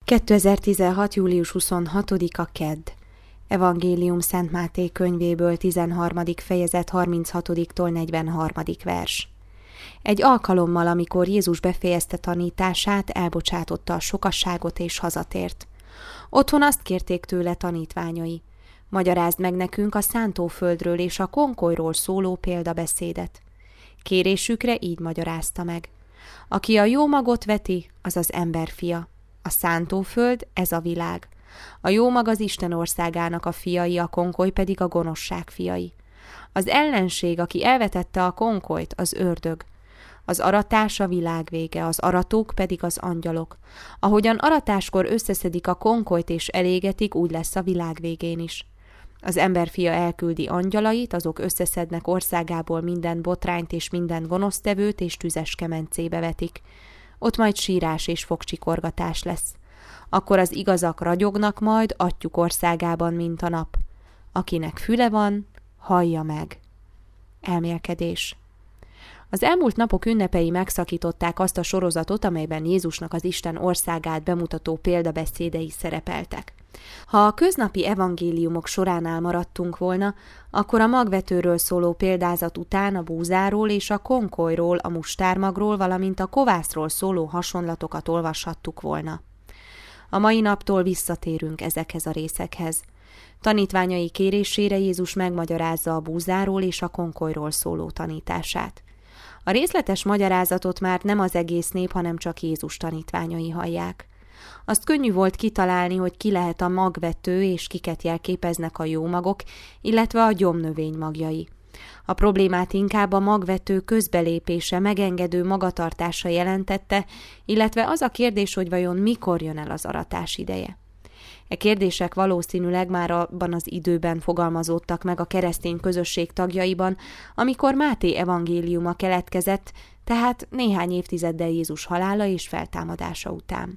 2016. július 26-a kedd. Evangélium Szent Máté könyvéből 13. fejezet 36-tól 43. vers. Egy alkalommal, amikor Jézus befejezte tanítását, elbocsátotta a sokasságot és hazatért. Otthon azt kérték tőle tanítványai: magyarázd meg nekünk a szántóföldről és a konkolyról szóló példabeszédet. Kérésükre így magyarázta meg: aki a jó magot veti, az az emberfia. A szántóföld, ez a világ. A jó mag az Isten országának a fiai, a konkoly pedig a gonoszság fiai. Az ellenség, aki elvetette a konkolyt, az ördög. Az aratás a világ vége, az aratók pedig az angyalok. Ahogyan aratáskor összeszedik a konkolyt és elégetik, úgy lesz a világ végén is. Az emberfia elküldi angyalait, azok összeszednek országából minden botrányt és minden gonosztevőt, és tüzes kemencébe vetik. Ott majd sírás és fogcsikorgatás lesz. Akkor az igazak ragyognak majd atyjuk országában, mint a nap. Akinek füle van, hallja meg. Elmélkedés. Az elmúlt napok ünnepei megszakították azt a sorozatot, amelyben Jézusnak az Isten országát bemutató példabeszédei szerepeltek. Ha a köznapi evangéliumok soránál maradtunk volna, akkor a magvetőről szóló példázat után a búzáról és a konkolyról, a mustármagról, valamint a kovászról szóló hasonlatokat olvashattuk volna. A mai naptól visszatérünk ezekhez a részekhez. Tanítványai kérésére Jézus megmagyarázza a búzáról és a konkolyról szóló tanítását. A részletes magyarázatot már nem az egész nép, hanem csak Jézus tanítványai hallják. Azt könnyű volt kitalálni, hogy ki lehet a magvető és kiket jelképeznek a jó magok, illetve a gyomnövény magjai. A problémát inkább a magvető közbelépése, megengedő magatartása jelentette, illetve az a kérdés, hogy vajon mikor jön el az aratás ideje. E kérdések valószínűleg már abban az időben fogalmazódtak meg a keresztény közösség tagjaiban, amikor Máté evangéliuma keletkezett, tehát néhány évtizeddel Jézus halála és feltámadása után.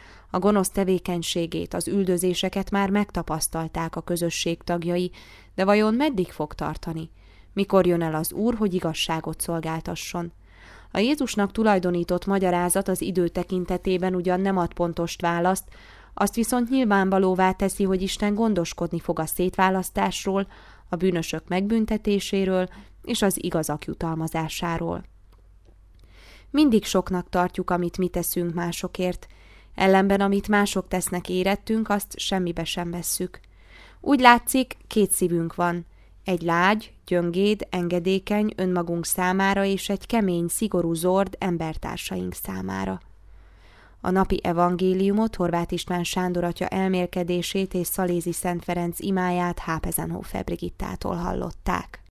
A gonosz tevékenységét, az üldözéseket már megtapasztalták a közösség tagjai, de vajon meddig fog tartani? Mikor jön el az Úr, hogy igazságot szolgáltasson? A Jézusnak tulajdonított magyarázat az idő tekintetében ugyan nem ad pontos választ, azt viszont nyilvánvalóvá teszi, hogy Isten gondoskodni fog a szétválasztásról, a bűnösök megbüntetéséről és az igazak jutalmazásáról. Mindig soknak tartjuk, amit mi teszünk másokért, ellenben amit mások tesznek érettünk, azt semmibe sem vesszük. Úgy látszik, két szívünk van, egy lágy, gyöngéd, engedékeny önmagunk számára és egy kemény, szigorú zord embertársaink számára. A napi evangéliumot, Horváth István Sándor atya elmélkedését és Szalézi Szent Ferenc imáját Hápezenhofer Brigittától hallották.